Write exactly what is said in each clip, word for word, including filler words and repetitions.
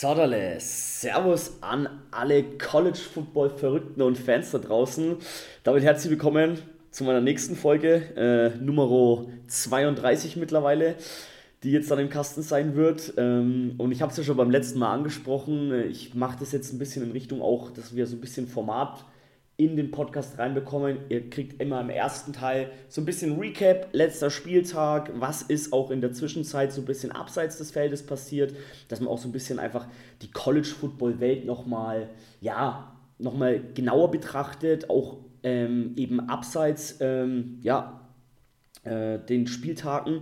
Sodale, Servus an alle College-Football-Verrückten und Fans da draußen. Damit herzlich willkommen zu meiner nächsten Folge, äh, Nummer zweiunddreißig mittlerweile, die jetzt dann im Kasten sein wird. Ähm, und ich habe es ja schon beim letzten Mal angesprochen. Ich mache das jetzt ein bisschen in Richtung auch, dass wir so ein bisschen Format in den Podcast reinbekommen. Ihr kriegt immer im ersten Teil so ein bisschen Recap, letzter Spieltag, was ist auch in der Zwischenzeit so ein bisschen abseits des Feldes passiert, dass man auch so ein bisschen einfach die College-Football-Welt nochmal, ja, nochmal genauer betrachtet, auch ähm, eben abseits, ähm, ja, äh, den Spieltagen.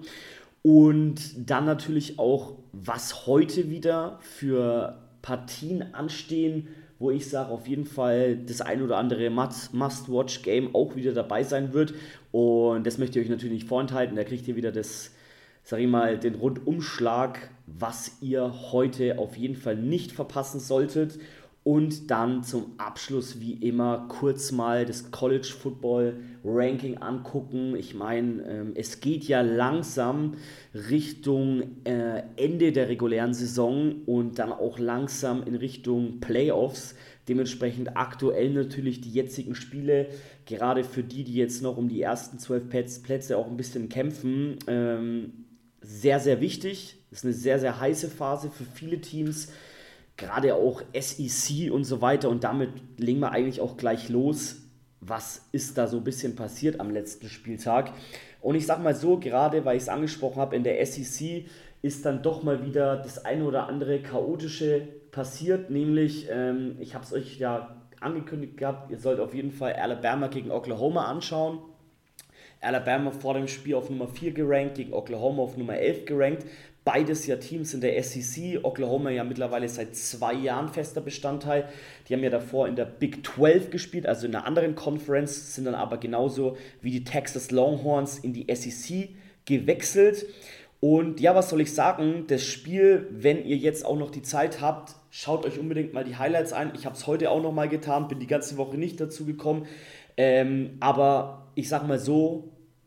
Und dann natürlich auch, was heute wieder für Partien anstehen, wo ich sage, auf jeden Fall das ein oder andere Must-Watch-Game auch wieder dabei sein wird. Und das möchte ich euch natürlich nicht vorenthalten. Da kriegt ihr wieder das, sag ich mal, den Rundumschlag, was ihr heute auf jeden Fall nicht verpassen solltet. Und dann zum Abschluss wie immer kurz mal das College Football Ranking angucken. Ich meine, ähm, es geht ja langsam Richtung äh, Ende der regulären Saison und dann auch langsam in Richtung Playoffs. Dementsprechend aktuell natürlich die jetzigen Spiele, gerade für die, die jetzt noch um die ersten zwölf Plätze auch ein bisschen kämpfen, ähm, sehr, sehr wichtig. Das ist eine sehr, sehr heiße Phase für viele Teams. Gerade auch S E C und so weiter. Und damit legen wir eigentlich auch gleich los. Was ist da so ein bisschen passiert am letzten Spieltag? Und ich sag mal so, gerade weil ich es angesprochen habe, in der S E C ist dann doch mal wieder das eine oder andere Chaotische passiert. Nämlich, ähm, ich habe es euch ja angekündigt gehabt, ihr sollt auf jeden Fall Alabama gegen Oklahoma anschauen. Alabama vor dem Spiel auf Nummer vier gerankt, gegen Oklahoma auf Nummer elf gerankt. Beides ja Teams in der S E C. Oklahoma ja mittlerweile seit zwei Jahren fester Bestandteil. Die haben ja davor in der Big zwölf gespielt, also in einer anderen Conference, sind dann aber genauso wie die Texas Longhorns in die S E C gewechselt. Und ja, was soll ich sagen? Das Spiel, wenn ihr jetzt auch noch die Zeit habt, schaut euch unbedingt mal die Highlights ein. Ich habe es heute auch nochmal getan, bin die ganze Woche nicht dazu gekommen. Ähm, aber ich sag mal so,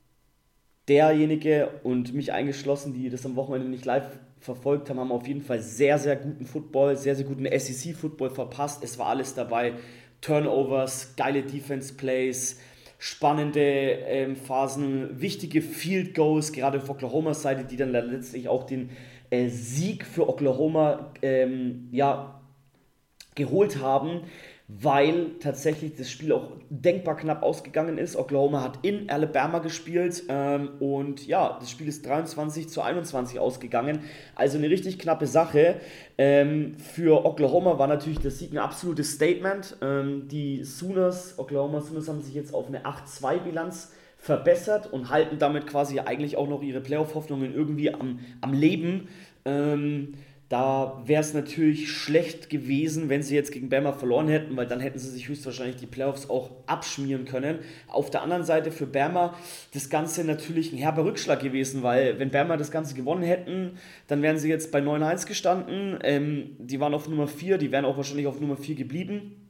derjenige und mich eingeschlossen, die das am Wochenende nicht live verfolgt haben, haben auf jeden Fall sehr, sehr guten Football, sehr, sehr guten S E C-Football verpasst. Es war alles dabei. Turnovers, geile Defense-Plays, spannende ähm, Phasen, wichtige Field Goals, gerade auf Oklahomas Seite, die dann letztlich auch den äh, Sieg für Oklahoma ähm, ja, geholt haben, weil tatsächlich das Spiel auch denkbar knapp ausgegangen ist. Oklahoma hat in Alabama gespielt ähm, und ja, das Spiel ist dreiundzwanzig zu einundzwanzig ausgegangen. Also eine richtig knappe Sache. Ähm, für Oklahoma war natürlich der Sieg ein absolutes Statement. Ähm, die Sooners, Oklahoma Sooners haben sich jetzt auf eine acht zwei Bilanz verbessert und halten damit quasi eigentlich auch noch ihre Playoff-Hoffnungen irgendwie am, am Leben. Ähm, Da wäre es natürlich schlecht gewesen, wenn sie jetzt gegen Bama verloren hätten, weil dann hätten sie sich höchstwahrscheinlich die Playoffs auch abschmieren können. Auf der anderen Seite für Bama das Ganze natürlich ein herber Rückschlag gewesen, weil wenn Bama das Ganze gewonnen hätten, dann wären sie jetzt bei neun eins gestanden. Ähm, die waren auf Nummer vier, die wären auch wahrscheinlich auf Nummer vier geblieben.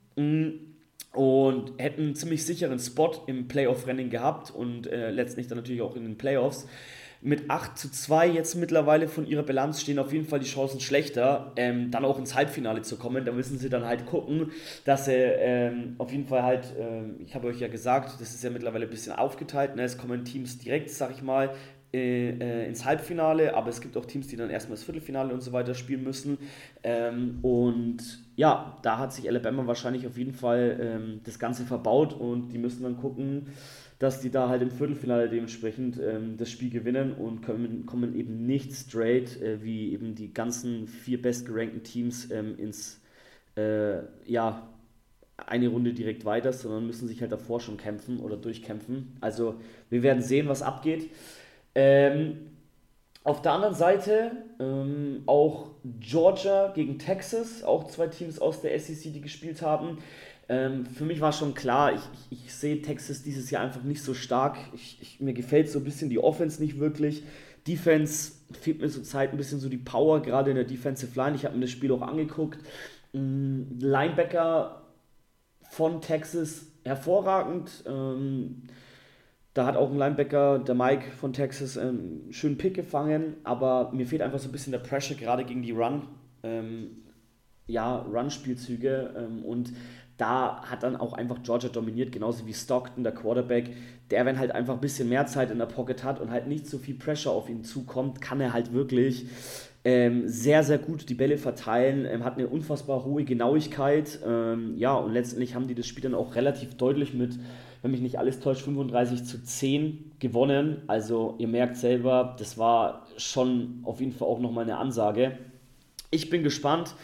Und hätten einen ziemlich sicheren Spot im Playoff-Rennen gehabt und äh, letztlich dann natürlich auch in den Playoffs. Mit acht zu zwei jetzt mittlerweile von ihrer Bilanz stehen auf jeden Fall die Chancen schlechter, ähm, dann auch ins Halbfinale zu kommen. Da müssen sie dann halt gucken, dass sie ähm, auf jeden Fall halt, ähm, ich habe euch ja gesagt, das ist ja mittlerweile ein bisschen aufgeteilt, ne? Es kommen Teams direkt, sag ich mal, äh, äh, ins Halbfinale, aber es gibt auch Teams, die dann erstmal das Viertelfinale und so weiter spielen müssen. Ähm, und ja, da hat sich Alabama wahrscheinlich auf jeden Fall ähm, das Ganze verbaut und die müssen dann gucken, dass die da halt im Viertelfinale dementsprechend ähm, das Spiel gewinnen und kommen, kommen eben nicht straight, äh, wie eben die ganzen vier bestgerankten Teams ähm, ins, äh, ja, eine Runde direkt weiter, sondern müssen sich halt davor schon kämpfen oder durchkämpfen. Also wir werden sehen, was abgeht. Ähm, auf der anderen Seite ähm, auch Georgia gegen Texas, auch zwei Teams aus der S E C, die gespielt haben. Ähm, für mich war schon klar, ich, ich, ich sehe Texas dieses Jahr einfach nicht so stark. Ich, ich, mir gefällt so ein bisschen die Offense nicht wirklich. Defense fehlt mir zurzeit ein bisschen so die Power, gerade in der Defensive Line. Ich habe mir das Spiel auch angeguckt. Ähm, Linebacker von Texas hervorragend. Ähm, da hat auch ein Linebacker, der Mike von Texas, ähm, einen schönen Pick gefangen, aber mir fehlt einfach so ein bisschen der Pressure, gerade gegen die Run. Ähm, ja, Run-Spielzüge ähm, und da hat dann auch einfach Georgia dominiert, genauso wie Stockton, der Quarterback. Der, wenn halt einfach ein bisschen mehr Zeit in der Pocket hat und halt nicht so viel Pressure auf ihn zukommt, kann er halt wirklich ähm, sehr, sehr gut die Bälle verteilen, ähm, hat eine unfassbar hohe Genauigkeit. Ähm, ja, und letztendlich haben die das Spiel dann auch relativ deutlich mit, wenn mich nicht alles täuscht, fünfunddreißig zu zehn gewonnen. Also ihr merkt selber, das war schon auf jeden Fall auch nochmal eine Ansage. Ich bin gespannt,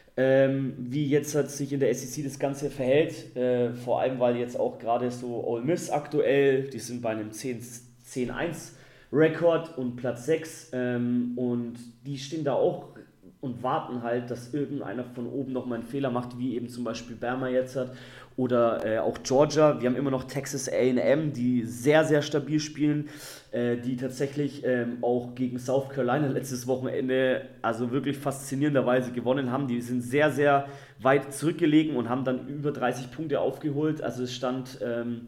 ähm, wie jetzt hat sich in der S E C das Ganze verhält. Äh, vor allem, weil jetzt auch gerade so Ole Miss aktuell, die sind bei einem zehn eins Rekord und Platz sechs ähm, und die stehen da auch und warten halt, dass irgendeiner von oben nochmal einen Fehler macht, wie eben zum Beispiel Bama jetzt hat oder äh, auch Georgia. Wir haben immer noch Texas A und M, die sehr, sehr stabil spielen, äh, die tatsächlich ähm, auch gegen South Carolina letztes Wochenende also wirklich faszinierenderweise gewonnen haben. Die sind sehr, sehr weit zurückgelegen und haben dann über dreißig Punkte aufgeholt. Also es stand, ähm,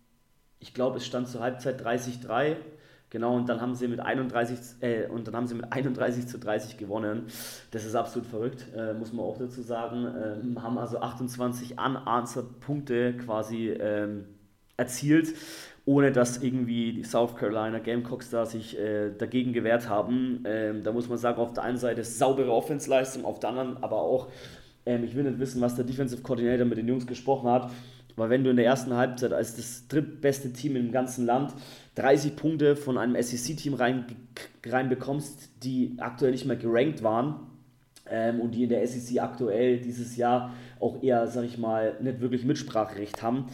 ich glaube, es stand zur Halbzeit dreißig drei. Genau, und dann haben sie mit einunddreißig, äh, und dann haben sie mit einunddreißig zu dreißig gewonnen. Das ist absolut verrückt, äh, muss man auch dazu sagen. Ähm, haben also achtundzwanzig unanswered Punkte quasi ähm, erzielt, ohne dass irgendwie die South Carolina Gamecocks da sich äh, dagegen gewehrt haben. Ähm, da muss man sagen, auf der einen Seite saubere Offense-Leistung, auf der anderen aber auch, ähm, ich will nicht wissen, was der Defensive Coordinator mit den Jungs gesprochen hat, weil wenn du in der ersten Halbzeit als das drittbeste Team im ganzen Land dreißig Punkte von einem S E C-Team rein, reinbekommst, die aktuell nicht mehr gerankt waren ähm, und die in der S E C aktuell dieses Jahr auch eher, sag ich mal, nicht wirklich Mitspracherecht haben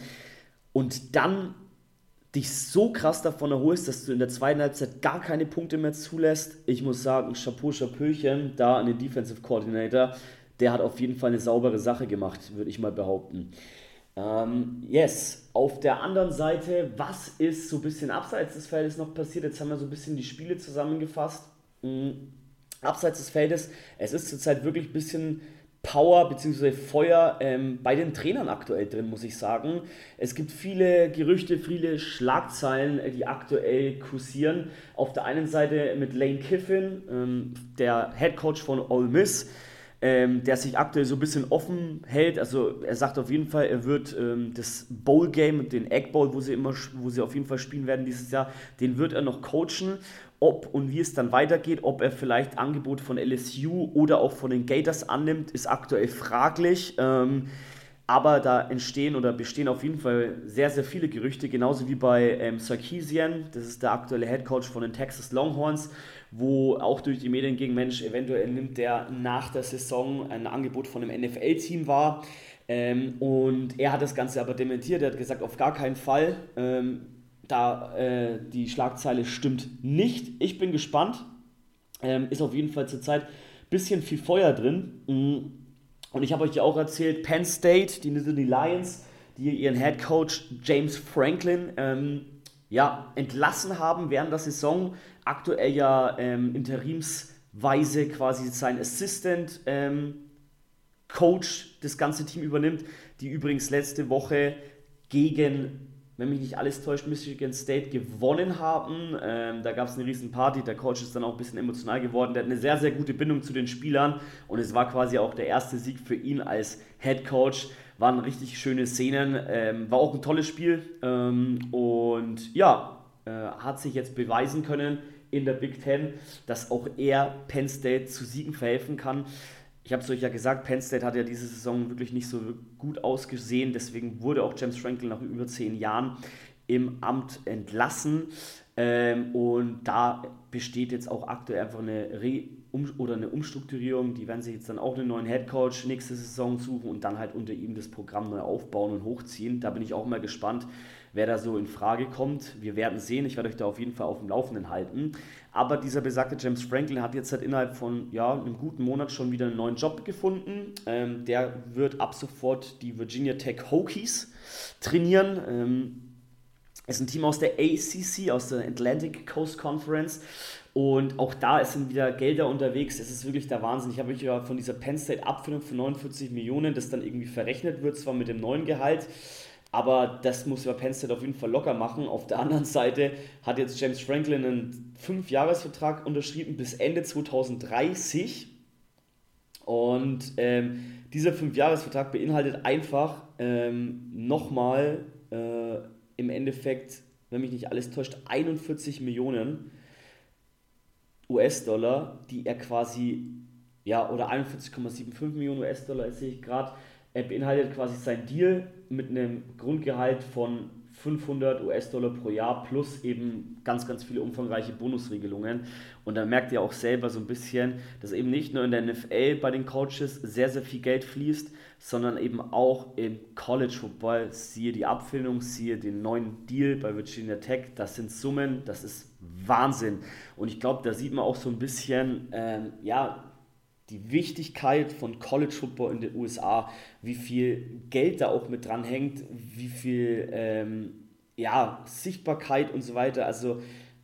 und dann dich so krass davon erholst, dass du in der zweiten Halbzeit gar keine Punkte mehr zulässt. Ich muss sagen, Chapeau, Chapöchen, da an den Defensive Coordinator, der hat auf jeden Fall eine saubere Sache gemacht, würde ich mal behaupten. Ähm, yes, auf der anderen Seite, was ist so ein bisschen abseits des Feldes noch passiert? Jetzt haben wir so ein bisschen die Spiele zusammengefasst. Mhm. Abseits des Feldes, es ist zurzeit wirklich ein bisschen Power bzw. Feuer ähm, bei den Trainern aktuell drin, muss ich sagen. Es gibt viele Gerüchte, viele Schlagzeilen, äh, die aktuell kursieren. Auf der einen Seite mit Lane Kiffin, ähm, der Head Coach von Ole Miss, ähm, der sich aktuell so ein bisschen offen hält. Also er sagt auf jeden Fall, er wird ähm, das Bowl-Game, den Egg Bowl, wo sie, immer, wo sie auf jeden Fall spielen werden dieses Jahr, den wird er noch coachen. Ob und wie es dann weitergeht, ob er vielleicht Angebot von L S U oder auch von den Gators annimmt, ist aktuell fraglich. Ähm, aber da entstehen oder bestehen auf jeden Fall sehr, sehr viele Gerüchte, genauso wie bei ähm, Sarkisian, das ist der aktuelle Headcoach von den Texas Longhorns, wo auch durch die Medien ging, Mensch, eventuell nimmt der nach der Saison ein Angebot von einem N F L-Team wahr. Ähm, und er hat das Ganze aber dementiert, er hat gesagt, auf gar keinen Fall. Ähm, da äh, die Schlagzeile stimmt nicht. Ich bin gespannt. Ähm, ist auf jeden Fall zurzeit ein bisschen viel Feuer drin. Mhm. Und ich habe euch ja auch erzählt, Penn State, die Nittany Lions, die ihren Head Coach James Franklin ähm, ja, entlassen haben während der Saison. Aktuell ja ähm, interimsweise quasi sein Assistant ähm, Coach das ganze Team übernimmt, die übrigens letzte Woche gegen, wenn mich nicht alles täuscht, Michigan State gewonnen haben. Ähm, da gab es eine riesen Party, der Coach ist dann auch ein bisschen emotional geworden. Der hat eine sehr, sehr gute Bindung zu den Spielern und es war quasi auch der erste Sieg für ihn als Head Coach. Waren richtig schöne Szenen, ähm, war auch ein tolles Spiel ähm, und ja, äh, hat sich jetzt beweisen können in der Big Ten, dass auch er Penn State zu Siegen verhelfen kann. Ich habe es euch ja gesagt, Penn State hat ja diese Saison wirklich nicht so gut ausgesehen, deswegen wurde auch James Franklin nach über zehn Jahren im Amt entlassen ähm, und da besteht jetzt auch aktuell einfach eine Re- um, oder eine Umstrukturierung, die werden sich jetzt dann auch einen neuen Headcoach nächste Saison suchen und dann halt unter ihm das Programm neu aufbauen und hochziehen. Da bin ich auch mal gespannt, wer da so in Frage kommt. Wir werden sehen, ich werde euch da auf jeden Fall auf dem Laufenden halten. Aber dieser besagte James Franklin hat jetzt halt innerhalb von ja, einem guten Monat schon wieder einen neuen Job gefunden. Ähm, der wird ab sofort die Virginia Tech Hokies trainieren. Ähm, ist ein Team aus der A C C, aus der Atlantic Coast Conference. Und auch da sind wieder Gelder unterwegs. Es ist wirklich der Wahnsinn. Ich habe mich ja von dieser Penn State Abfindung von neunundvierzig Millionen, das dann irgendwie verrechnet wird, zwar mit dem neuen Gehalt, aber das muss ja Penn State auf jeden Fall locker machen. Auf der anderen Seite hat jetzt James Franklin einen fünf Jahres Vertrag unterschrieben bis Ende zwanzig dreißig. Und ähm, dieser Fünfjahresvertrag beinhaltet einfach ähm, nochmal äh, im Endeffekt, wenn mich nicht alles täuscht, einundvierzig Millionen U S-Dollar, die er quasi, ja, oder einundvierzig Komma fünfundsiebzig Millionen U S-Dollar, sehe ich gerade. Er beinhaltet quasi sein Deal mit einem Grundgehalt von fünfhundert U S-Dollar pro Jahr plus eben ganz, ganz viele umfangreiche Bonusregelungen. Und da merkt ihr auch selber so ein bisschen, dass eben nicht nur in der N F L bei den Coaches sehr, sehr viel Geld fließt, sondern eben auch im College Football. Siehe die Abfindung, siehe den neuen Deal bei Virginia Tech. Das sind Summen, das ist Wahnsinn. Und ich glaube, da sieht man auch so ein bisschen, ähm, ja, die Wichtigkeit von College Football in den U S A, wie viel Geld da auch mit dran hängt, wie viel ähm, ja, Sichtbarkeit und so weiter. Also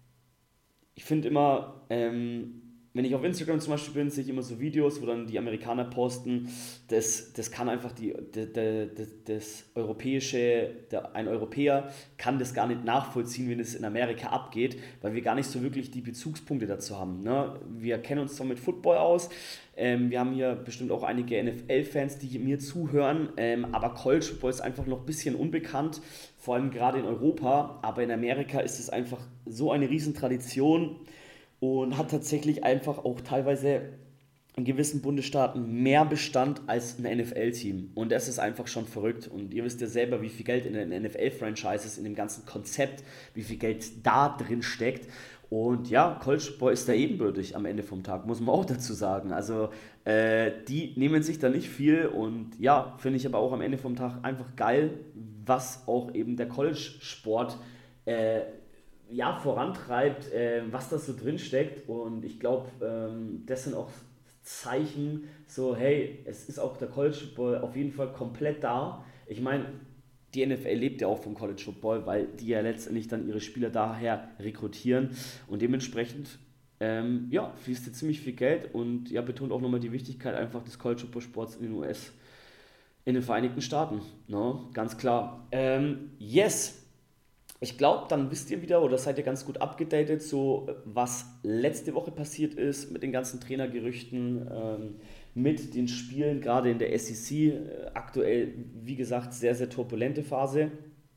ich finde immer, ähm, wenn ich auf Instagram zum Beispiel bin, sehe ich immer so Videos, wo dann die Amerikaner posten, das, das kann einfach die, de, de, de, das europäische, der, ein Europäer kann das gar nicht nachvollziehen, wenn es in Amerika abgeht, weil wir gar nicht so wirklich die Bezugspunkte dazu haben. Ne? Wir kennen uns zwar mit Football aus, ähm, wir haben hier bestimmt auch einige N F L-Fans, die mir zuhören, ähm, aber College Football ist einfach noch ein bisschen unbekannt, vor allem gerade in Europa, aber in Amerika ist es einfach so eine Riesentradition und hat tatsächlich einfach auch teilweise in gewissen Bundesstaaten mehr Bestand als ein N F L-Team. Und das ist einfach schon verrückt. Und ihr wisst ja selber, wie viel Geld in den N F L-Franchises, in dem ganzen Konzept, wie viel Geld da drin steckt. Und ja, College Football ist da ebenbürtig am Ende vom Tag, muss man auch dazu sagen. Also äh, die nehmen sich da nicht viel und ja, finde ich aber auch am Ende vom Tag einfach geil, was auch eben der College-Sport äh, ja, vorantreibt, äh, was da so drin steckt. Und ich glaube, ähm, das sind auch Zeichen, so hey, es ist auch der College Football auf jeden Fall komplett da. Ich meine, die N F L lebt ja auch vom College Football, weil die ja letztendlich dann ihre Spieler daher rekrutieren und dementsprechend ähm, ja, fließt hier ziemlich viel Geld und ja, betont auch nochmal die Wichtigkeit einfach des College Football Sports in den U S, in den Vereinigten Staaten, no? Ganz klar. Ähm, yes, ich glaube, dann wisst ihr wieder oder seid ihr ganz gut abgedatet, so was letzte Woche passiert ist mit den ganzen Trainergerüchten, ähm, mit den Spielen, gerade in der S E C. Äh, aktuell, wie gesagt, sehr, sehr turbulente Phase.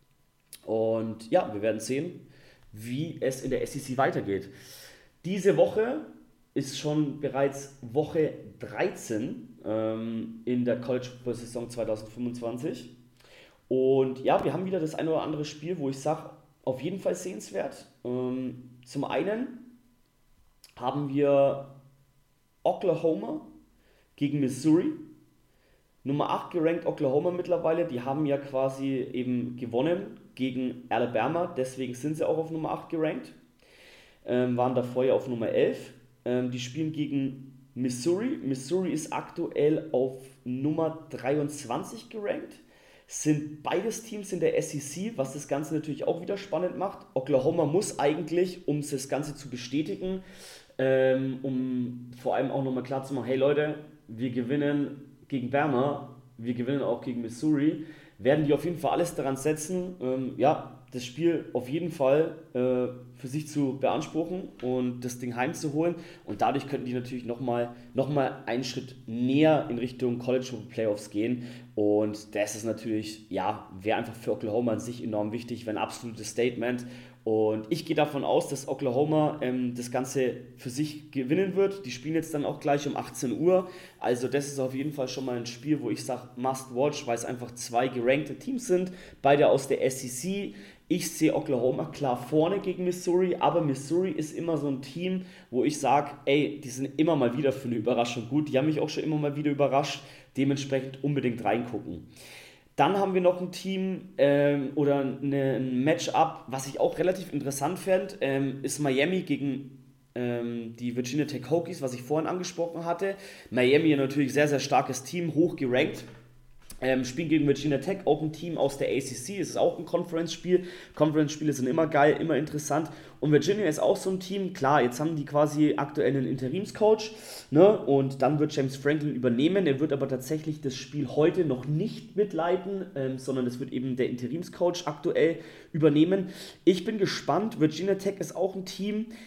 Und ja, wir werden sehen, wie es in der S E C weitergeht. Diese Woche ist schon bereits Woche dreizehn ähm, in der College Football Saison zwanzig fünfundzwanzig. Und ja, wir haben wieder das eine oder andere Spiel, wo ich sage, auf jeden Fall sehenswert. Ähm, zum einen haben wir Oklahoma gegen Missouri. Nummer acht gerankt Oklahoma mittlerweile. Die haben ja quasi eben gewonnen gegen Alabama. Deswegen sind sie auch auf Nummer acht gerankt. Ähm, waren davor ja auf Nummer elf. Ähm, die spielen gegen Missouri. Missouri ist aktuell auf Nummer dreiundzwanzig gerankt. Sind beides Teams in der S E C, was das Ganze natürlich auch wieder spannend macht. Oklahoma muss eigentlich, um das Ganze zu bestätigen, ähm, um vor allem auch nochmal klar zu machen, hey Leute, wir gewinnen gegen Bama, wir gewinnen auch gegen Missouri, werden die auf jeden Fall alles daran setzen, ähm, ja, das Spiel auf jeden Fall äh, für sich zu beanspruchen und das Ding heimzuholen. Und dadurch könnten die natürlich nochmal noch mal einen Schritt näher in Richtung College Football Playoffs gehen. Und das ist natürlich, ja, wäre einfach für Oklahoma an sich enorm wichtig, wäre ein absolutes Statement. Und ich gehe davon aus, dass Oklahoma ähm, das Ganze für sich gewinnen wird. Die spielen jetzt dann auch gleich um achtzehn Uhr. Also das ist auf jeden Fall schon mal ein Spiel, wo ich sage, must watch, weil es einfach zwei gerankte Teams sind. Beide aus der S E C. Ich sehe Oklahoma klar vorne gegen Missouri, aber Missouri ist immer so ein Team, wo ich sage, ey, die sind immer mal wieder für eine Überraschung gut. Die haben mich auch schon immer mal wieder überrascht. Dementsprechend unbedingt reingucken. Dann haben wir noch ein Team ähm, oder eine, ein Matchup, was ich auch relativ interessant fände, ähm, ist Miami gegen ähm, die Virginia Tech Hokies, was ich vorhin angesprochen hatte. Miami natürlich sehr, sehr starkes Team, hoch gerankt. Ähm, spielen gegen Virginia Tech, auch ein Team aus der A C C, es ist auch ein Conference-Spiel. Conference-Spiele sind immer geil, immer interessant. Und Virginia ist auch so ein Team, klar, jetzt haben die quasi aktuell einen Interimscoach, ne? Und dann wird James Franklin übernehmen. Er wird aber tatsächlich das Spiel heute noch nicht mitleiten, ähm, sondern es wird eben der Interimscoach aktuell übernehmen. Ich bin gespannt, Virginia Tech ist auch ein Team,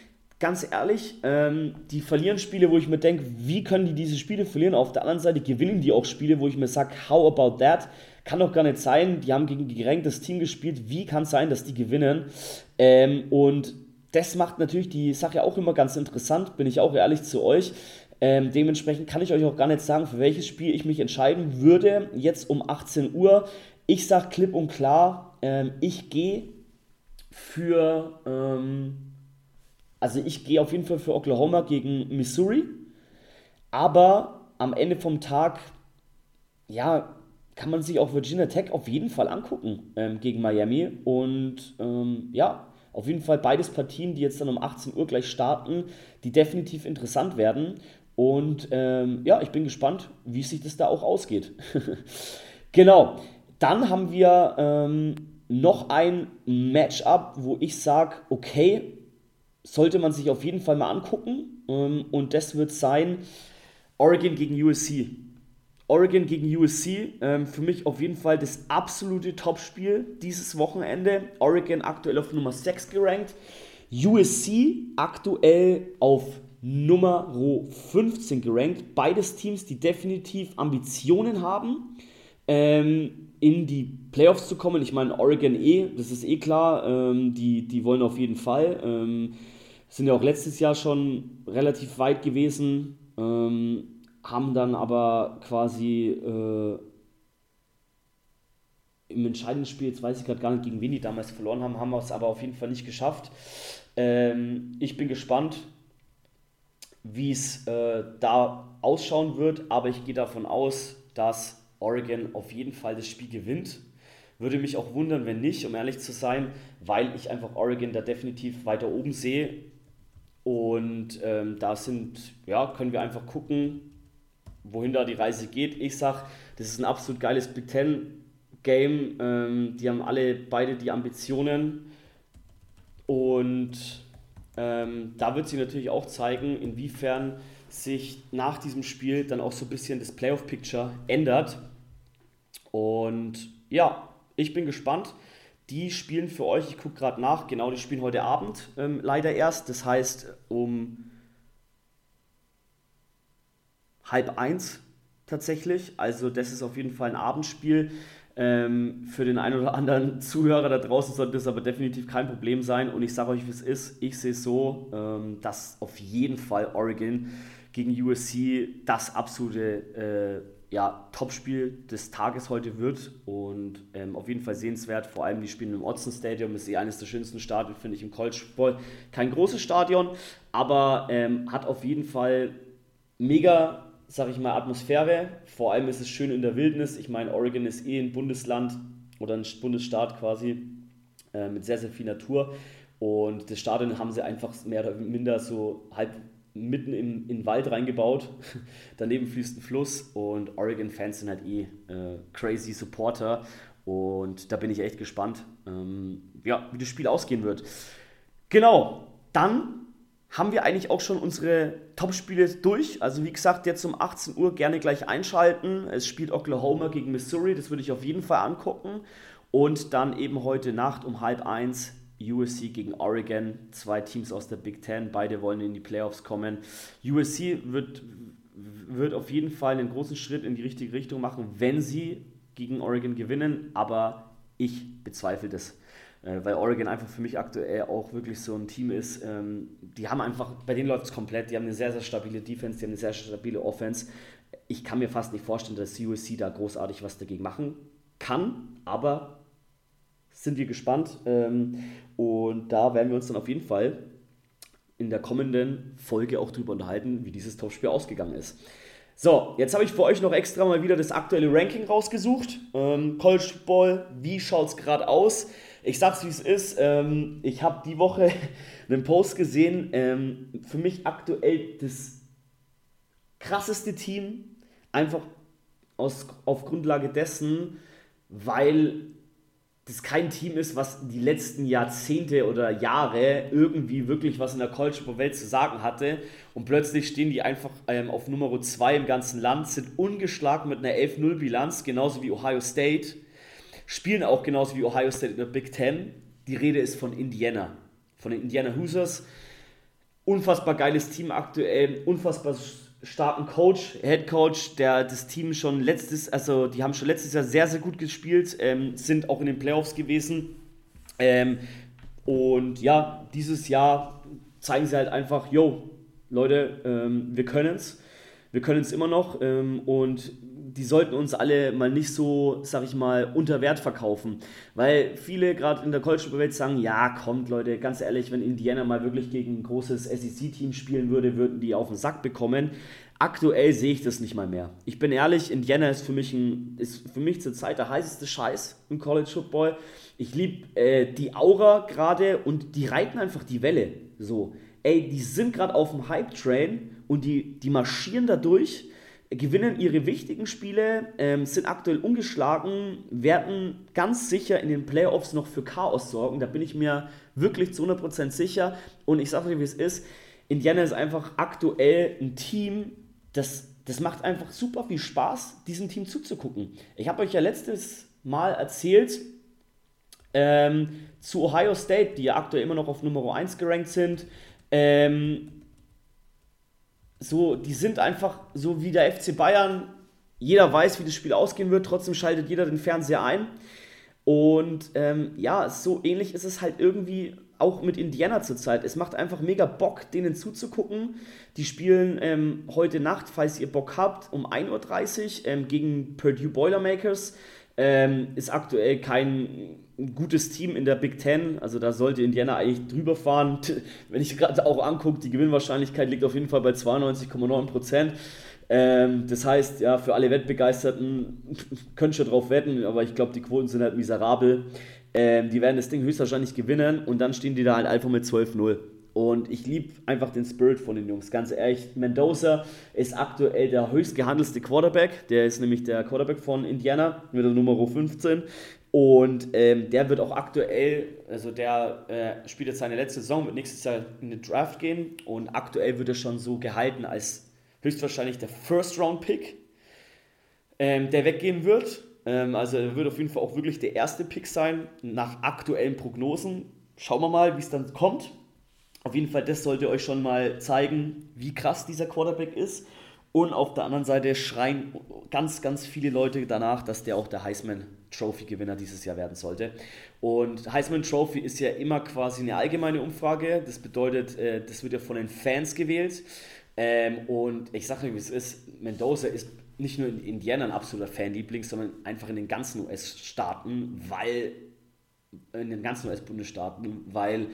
ganz ehrlich, ähm, die verlieren Spiele, wo ich mir denke, wie können die diese Spiele verlieren? Auf der anderen Seite gewinnen die auch Spiele, wo ich mir sage, how about that? Kann doch gar nicht sein, die haben gegen ein geranktes Team gespielt, wie kann es sein, dass die gewinnen? Ähm, und das macht natürlich die Sache auch immer ganz interessant, bin ich auch ehrlich zu euch. Ähm, dementsprechend kann ich euch auch gar nicht sagen, für welches Spiel ich mich entscheiden würde, jetzt um achtzehn Uhr. Ich sage klipp und klar, ähm, ich gehe für, ähm, also ich gehe auf jeden Fall für Oklahoma gegen Missouri, aber am Ende vom Tag, ja, kann man sich auch Virginia Tech auf jeden Fall angucken ähm, gegen Miami und ähm, ja, auf jeden Fall beides Partien, die jetzt dann um achtzehn Uhr gleich starten, die definitiv interessant werden und ähm, ja, ich bin gespannt, wie sich das da auch ausgeht. Genau, dann haben wir ähm, noch ein Matchup, wo ich sage, okay, sollte man sich auf jeden Fall mal angucken ähm, und das wird sein Oregon gegen U S C. Oregon gegen U S C, ähm, für mich auf jeden Fall das absolute Topspiel dieses Wochenende. Oregon aktuell auf Nummer sechs gerankt, U S C aktuell auf Nummer fünfzehn gerankt. Beides Teams, die definitiv Ambitionen haben, ähm, in die Playoffs zu kommen. Ich meine, Oregon eh, das ist eh klar, ähm, die, die wollen auf jeden Fall. Ähm, sind ja auch letztes Jahr schon relativ weit gewesen. Ähm, haben dann aber quasi äh, im entscheidenden Spiel, jetzt weiß ich gerade gar nicht, gegen wen die damals verloren haben, haben wir es aber auf jeden Fall nicht geschafft. Ähm, ich bin gespannt, wie es äh, da ausschauen wird, aber ich gehe davon aus, dass Oregon auf jeden Fall das Spiel gewinnt. Würde mich auch wundern, wenn nicht, um ehrlich zu sein, weil ich einfach Oregon da definitiv weiter oben sehe. Und ähm, da sind, ja, können wir einfach gucken, wohin da die Reise geht. Ich sag, das ist ein absolut geiles Big Ten Game. Ähm, die haben alle beide die Ambitionen. Und ähm, da wird sich natürlich auch zeigen, inwiefern sich nach diesem Spiel dann auch so ein bisschen das Playoff-Picture ändert. Und ja, ich bin gespannt. Die spielen für euch, ich gucke gerade nach, genau, die spielen heute Abend ähm, leider erst. Das heißt um halb eins tatsächlich. Also das ist auf jeden Fall ein Abendspiel. Ähm, für den einen oder anderen Zuhörer da draußen sollte das aber definitiv kein Problem sein. Und ich sage euch, wie es ist. Ich sehe es so, ähm, dass auf jeden Fall Oregon gegen U S C das absolute äh, ja, Topspiel des Tages heute wird. Und ähm, auf jeden Fall sehenswert. Vor allem die spielen im Autzen Stadium. Das ist eh eines der schönsten Stadien, finde ich, im College Football. Kein großes Stadion, aber ähm, hat auf jeden Fall mega, sag ich mal, Atmosphäre. Vor allem ist es schön in der Wildnis. Ich meine, Oregon ist eh ein Bundesland oder ein Bundesstaat quasi äh, mit sehr, sehr viel Natur. Und das Stadion haben sie einfach mehr oder minder so halb mitten in, in den Wald reingebaut. Daneben fließt ein Fluss und Oregon-Fans sind halt eh äh, crazy Supporter. Und da bin ich echt gespannt, ähm, ja, wie das Spiel ausgehen wird. Genau, dann haben wir eigentlich auch schon unsere Top-Spiele durch. Also wie gesagt, jetzt um achtzehn Uhr gerne gleich einschalten. Es spielt Oklahoma gegen Missouri, das würde ich auf jeden Fall angucken. Und dann eben heute Nacht um halb eins U S C gegen Oregon. Zwei Teams aus der Big Ten, beide wollen in die Playoffs kommen. U S C wird, wird auf jeden Fall einen großen Schritt in die richtige Richtung machen, wenn sie gegen Oregon gewinnen. Aber ich bezweifle das. Weil Oregon einfach für mich aktuell auch wirklich so ein Team ist, ähm, die haben einfach, bei denen läuft es komplett, die haben eine sehr, sehr stabile Defense, die haben eine sehr stabile Offense. Ich kann mir fast nicht vorstellen, dass U S C da großartig was dagegen machen kann, aber sind wir gespannt ähm, und da werden wir uns dann auf jeden Fall in der kommenden Folge auch drüber unterhalten, wie dieses Topspiel ausgegangen ist. So, jetzt habe ich für euch noch extra mal wieder das aktuelle Ranking rausgesucht. Ähm, College Football, wie schaut es gerade aus? Ich sag's wie es ist, ähm, ich habe die Woche einen Post gesehen, ähm, für mich aktuell das krasseste Team, einfach aus, auf Grundlage dessen, weil das kein Team ist, was die letzten Jahrzehnte oder Jahre irgendwie wirklich was in der College-Welt zu sagen hatte und plötzlich stehen die einfach ähm, auf Nummer zwei im ganzen Land, sind ungeschlagen mit einer elf null Bilanz, genauso wie Ohio State, spielen auch genauso wie Ohio State in der Big Ten. Die Rede ist von Indiana, von den Indiana Hoosiers. unfassbar geiles Team aktuell, unfassbar starken Coach, Head Coach, der das Team schon letztes, also die haben schon letztes Jahr sehr, sehr gut gespielt, ähm, sind auch in den Playoffs gewesen. Ähm, und ja, dieses Jahr zeigen sie halt einfach, yo, Leute, ähm, wir können's. Wir können es immer noch ähm, und die sollten uns alle mal nicht so, sag ich mal, unter Wert verkaufen. Weil viele gerade in der College-Welt sagen, ja, kommt Leute, ganz ehrlich, wenn Indiana mal wirklich gegen ein großes S E C-Team spielen würde, würden die auf den Sack bekommen. Aktuell sehe ich das nicht mal mehr. Ich bin ehrlich, Indiana ist für mich, ein, ist für mich zurzeit der heißeste Scheiß im College-Football. Ich liebe äh, die Aura gerade und die reiten einfach die Welle. So, ey, die sind gerade auf dem Hype-Train und die, die marschieren da durch, gewinnen ihre wichtigen Spiele, ähm, sind aktuell ungeschlagen, werden ganz sicher in den Playoffs noch für Chaos sorgen. Da bin ich mir wirklich zu hundert Prozent sicher. Und ich sage dir, wie es ist, Indiana ist einfach aktuell ein Team, das, das macht einfach super viel Spaß, diesem Team zuzugucken. Ich habe euch ja letztes Mal erzählt, ähm, zu Ohio State, die ja aktuell immer noch auf Nummer eins gerankt sind, ähm, so, die sind einfach so wie der F C Bayern. Jeder weiß, wie das Spiel ausgehen wird, trotzdem schaltet jeder den Fernseher ein. Und ähm, ja, so ähnlich ist es halt irgendwie auch mit Indiana zurzeit. Es macht einfach mega Bock, denen zuzugucken. Die spielen ähm, heute Nacht, falls ihr Bock habt, um ein Uhr dreißig ähm, gegen Purdue Boilermakers. Ähm, ist aktuell kein gutes Team in der Big Ten, also da sollte Indiana eigentlich drüber fahren. Wenn ich gerade auch angucke, die Gewinnwahrscheinlichkeit liegt auf jeden Fall bei zweiundneunzig Komma neun Prozent. Ähm, das heißt, ja, für alle Wettbegeisterten könnt ihr drauf wetten, aber ich glaube, die Quoten sind halt miserabel. Ähm, die werden das Ding höchstwahrscheinlich gewinnen und dann stehen die da halt einfach mit zwölf null. Und ich liebe einfach den Spirit von den Jungs, ganz ehrlich. Mendoza ist aktuell der höchst gehandelste Quarterback. Der ist nämlich der Quarterback von Indiana mit der Nummer fünfzehn. Und ähm, der wird auch aktuell, also der äh, spielt jetzt seine letzte Saison, wird nächstes Jahr in den Draft gehen. Und aktuell wird er schon so gehalten als höchstwahrscheinlich der First-Round-Pick, ähm, der weggehen wird. Ähm, also er wird auf jeden Fall auch wirklich der erste Pick sein, nach aktuellen Prognosen. Schauen wir mal, wie es dann kommt. Auf jeden Fall, das sollte euch schon mal zeigen, wie krass dieser Quarterback ist. Und auf der anderen Seite schreien ganz, ganz viele Leute danach, dass der auch der Heisman-Trophy-Gewinner dieses Jahr werden sollte. Und Heisman-Trophy ist ja immer quasi eine allgemeine Umfrage. Das bedeutet, das wird ja von den Fans gewählt. Und ich sage euch, wie es ist, Mendoza ist nicht nur in Indiana ein absoluter Fanliebling, sondern einfach in den ganzen U S-Staaten, weil, in den ganzen U S-Bundesstaaten, weil,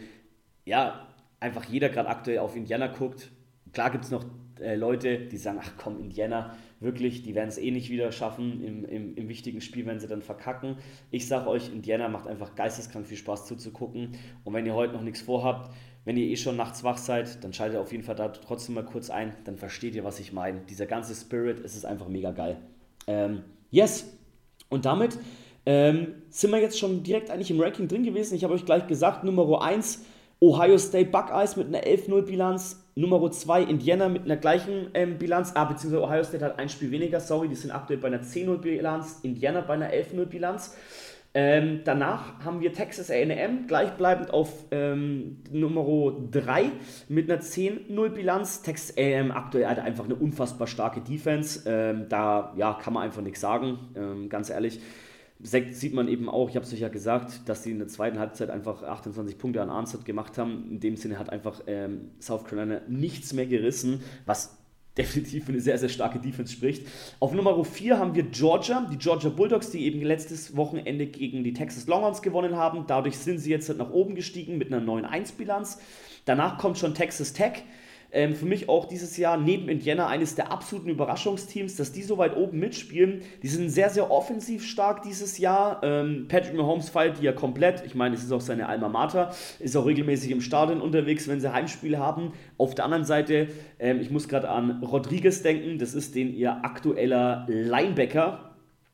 ja, einfach jeder gerade aktuell auf Indiana guckt. Klar gibt es noch äh, Leute, die sagen, ach komm, Indiana, wirklich, die werden es eh nicht wieder schaffen im, im, im wichtigen Spiel, wenn sie dann verkacken. Ich sage euch, Indiana macht einfach geisteskrank viel Spaß zuzugucken. Und wenn ihr heute noch nichts vorhabt, wenn ihr eh schon nachts wach seid, dann schaltet auf jeden Fall da trotzdem mal kurz ein, dann versteht ihr, was ich meine. Dieser ganze Spirit, es ist einfach mega geil. Ähm, yes, und damit ähm, sind wir jetzt schon direkt eigentlich im Ranking drin gewesen. Ich habe euch gleich gesagt, Nummer eins, Ohio State Buckeyes mit einer elf null Bilanz, Nummer zwei Indiana mit einer gleichen ähm, Bilanz, ah, beziehungsweise Ohio State hat ein Spiel weniger, sorry, die sind aktuell bei einer zehn null Bilanz, Indiana bei einer elf null Bilanz. Ähm, danach haben wir Texas A und M, gleichbleibend auf ähm, Nummer drei mit einer zehn null Bilanz. Texas A und M aktuell hat einfach eine unfassbar starke Defense, ähm, da ja, kann man einfach nichts sagen, ähm, ganz ehrlich. Sieht man eben auch, ich habe es euch ja gesagt, dass sie in der zweiten Halbzeit einfach achtundzwanzig Punkte an Armstead gemacht haben. In dem Sinne hat einfach ähm, South Carolina nichts mehr gerissen, was definitiv für eine sehr, sehr starke Defense spricht. Auf Nummer vier haben wir Georgia, die Georgia Bulldogs, die eben letztes Wochenende gegen die Texas Longhorns gewonnen haben. Dadurch sind sie jetzt nach oben gestiegen mit einer neun eins Bilanz. Danach kommt schon Texas Tech. Ähm, für mich auch dieses Jahr neben Indiana eines der absoluten Überraschungsteams, dass die so weit oben mitspielen. Die sind sehr, sehr offensiv stark dieses Jahr. Ähm, Patrick Mahomes feiert die ja komplett. Ich meine, es ist auch seine Alma Mater. Ist auch regelmäßig im Stadion unterwegs, wenn sie Heimspiele haben. Auf der anderen Seite, ähm, ich muss gerade an Rodriguez denken. Das ist den ihr aktueller Linebacker.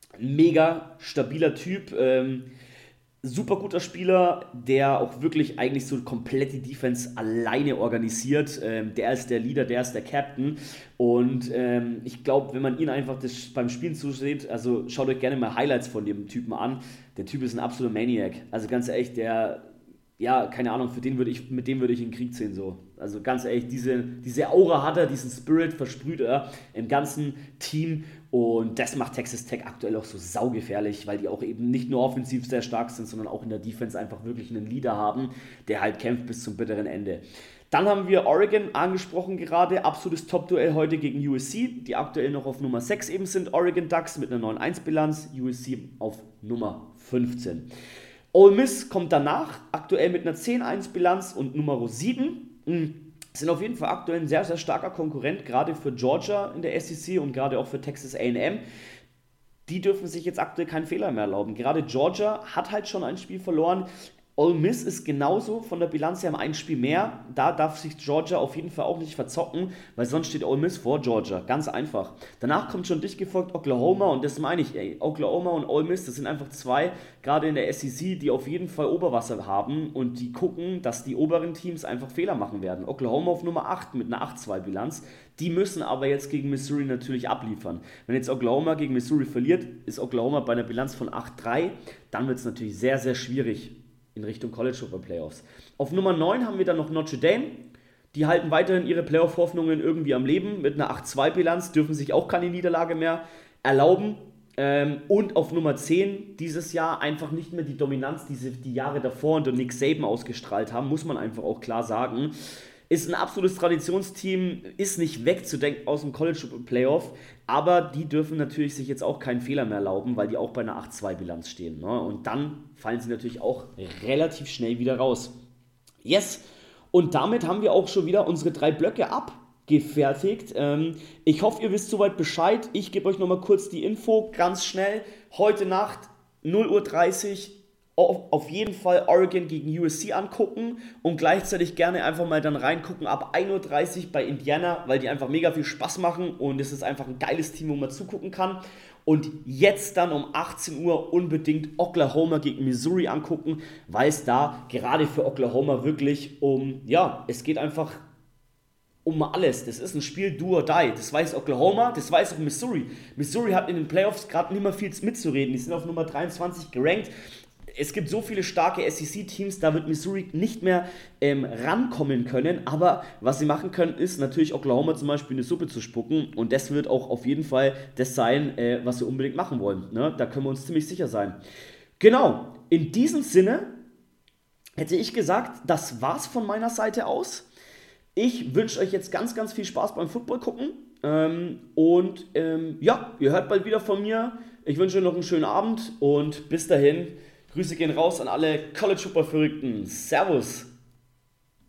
Mega stabiler Typ. Ähm, Super guter Spieler, der auch wirklich eigentlich so komplett die Defense alleine organisiert. Ähm, der ist der Leader, der ist der Captain. Und ähm, ich glaube, wenn man ihn einfach das beim Spielen zusieht, also schaut euch gerne mal Highlights von dem Typen an. Der Typ ist ein absoluter Maniac. Also ganz ehrlich, der ja, keine Ahnung, für den würde ich, mit dem würde ich in den Krieg ziehen, so. Also ganz ehrlich, diese, diese Aura hat er, diesen Spirit versprüht er im ganzen Team und das macht Texas Tech aktuell auch so saugefährlich, weil die auch eben nicht nur offensiv sehr stark sind, sondern auch in der Defense einfach wirklich einen Leader haben, der halt kämpft bis zum bitteren Ende. Dann haben wir Oregon angesprochen gerade, absolutes Top-Duell heute gegen U S C, die aktuell noch auf Nummer sechs eben sind, Oregon Ducks mit einer neun eins Bilanz, U S C auf Nummer fünfzehn. Ole Miss kommt danach, aktuell mit einer zehn eins Bilanz und Nummer sieben. Sind auf jeden Fall aktuell ein sehr, sehr starker Konkurrent, gerade für Georgia in der S E C und gerade auch für Texas A und M. Die dürfen sich jetzt aktuell keinen Fehler mehr erlauben. Gerade Georgia hat halt schon ein Spiel verloren. Ole Miss ist genauso von der Bilanz her ein Spiel mehr. Da darf sich Georgia auf jeden Fall auch nicht verzocken, weil sonst steht Ole Miss vor Georgia. Ganz einfach. Danach kommt schon dicht gefolgt Oklahoma und das meine ich, ey. Oklahoma und Ole Miss, das sind einfach zwei, gerade in der S E C, die auf jeden Fall Oberwasser haben und die gucken, dass die oberen Teams einfach Fehler machen werden. Oklahoma auf Nummer acht mit einer acht zwei Bilanz. Die müssen aber jetzt gegen Missouri natürlich abliefern. Wenn jetzt Oklahoma gegen Missouri verliert, ist Oklahoma bei einer Bilanz von acht drei. Dann wird es natürlich sehr, sehr schwierig in Richtung College Football Playoffs. Auf Nummer neun haben wir dann noch Notre Dame. Die halten weiterhin ihre Playoff-Hoffnungen irgendwie am Leben. Mit einer acht zwei Bilanz dürfen sich auch keine Niederlage mehr erlauben. Ähm, und auf Nummer zehn dieses Jahr einfach nicht mehr die Dominanz, die sie die Jahre davor unter Nick Saban ausgestrahlt haben, muss man einfach auch klar sagen. Ist ein absolutes Traditionsteam, ist nicht wegzudenken aus dem College Football Playoff, aber die dürfen natürlich sich jetzt auch keinen Fehler mehr erlauben, weil die auch bei einer acht zwei Bilanz stehen. Ne? Und dann fallen sie natürlich auch relativ schnell wieder raus. Yes, und damit haben wir auch schon wieder unsere drei Blöcke abgefertigt. Ähm, ich hoffe, ihr wisst soweit Bescheid. Ich gebe euch nochmal kurz die Info, ganz schnell. Heute Nacht, null Uhr dreißig, auf jeden Fall Oregon gegen U S C angucken und gleichzeitig gerne einfach mal dann reingucken ab ein Uhr dreißig bei Indiana, weil die einfach mega viel Spaß machen und es ist einfach ein geiles Team, wo man zugucken kann. Und jetzt dann um achtzehn Uhr unbedingt Oklahoma gegen Missouri angucken, weil es da gerade für Oklahoma wirklich um, ja, es geht einfach um alles. Das ist ein Spiel do or die. Das weiß Oklahoma, das weiß auch Missouri. Missouri hat in den Playoffs gerade nicht mehr viel mitzureden. Die sind auf Nummer dreiundzwanzig gerankt. Es gibt so viele starke S E C-Teams, da wird Missouri nicht mehr ähm, rankommen können, aber was sie machen können, ist natürlich Oklahoma zum Beispiel eine Suppe zu spucken und das wird auch auf jeden Fall das sein, äh, was sie unbedingt machen wollen. Ne? Da können wir uns ziemlich sicher sein. Genau, in diesem Sinne hätte ich gesagt, das war's von meiner Seite aus. Ich wünsche euch jetzt ganz, ganz viel Spaß beim Football gucken ähm, und ähm, ja, ihr hört bald wieder von mir. Ich wünsche euch noch einen schönen Abend und bis dahin. Grüße gehen raus an alle College-Football-Verrückten. Servus!